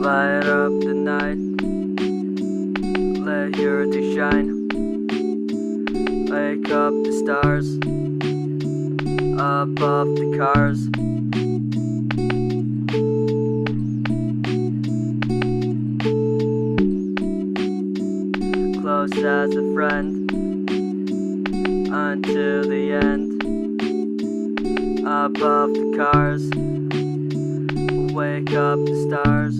Light up the night, let your day shine. Wake up the stars above the cars. Close as a friend until the end. Above the cars, wake up the stars.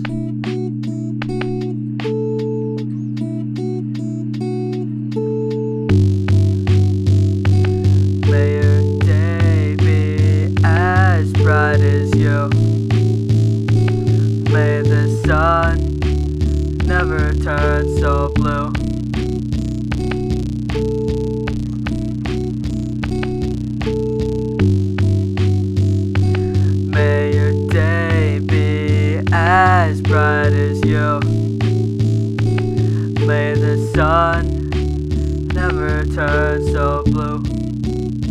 May your day be as bright as you. May the sun never turn so blue. May your day be as bright as you. May the sun never turn so blue.